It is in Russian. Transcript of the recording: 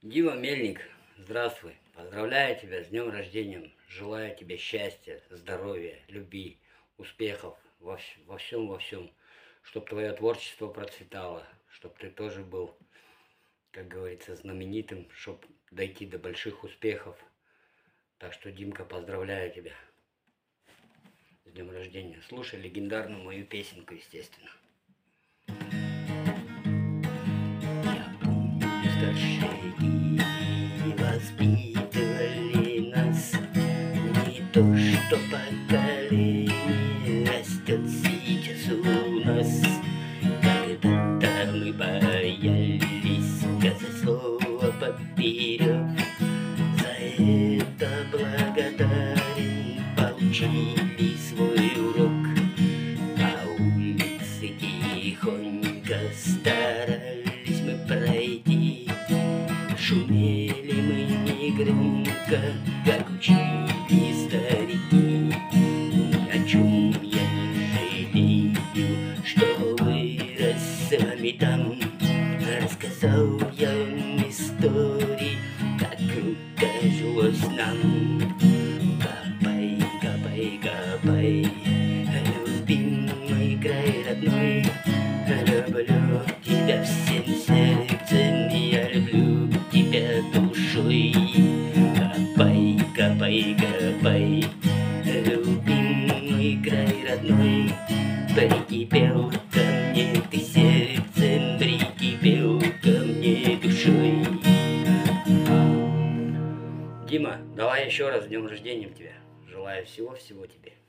Дима Мельник, здравствуй. Поздравляю тебя с днем рождения. Желаю тебе счастья, здоровья, любви, успехов во всем, чтобы твое творчество процветало, чтобы ты тоже был, как говорится, знаменитым, чтобы дойти до больших успехов. Так что, Димка, поздравляю тебя с днем рождения. Слушай легендарную мою песенку, естественно. Я помню, старшие воспитывали нас, не то что поколение растет сейчас у нас. Когда-то мы боялись сказать слово поперек, за это благодарен, получили свой урок. По улице тихонько старались мы пройти, шумели мы негромко, как учили старики. Ни о чем я не жалею, что вырос с вами там. Рассказал я вам истории, как круто жилось нам. Копай, копай, копай, любимый край родной, люблю тебя всем сердцем, я люблю тебя душой. Копай, копай, копай, любимый край родной, прикипел ко мне ты сердцем, прикипел ко мне душой. Дима, давай еще раз с днем рождения тебя. Желаю всего-всего тебе.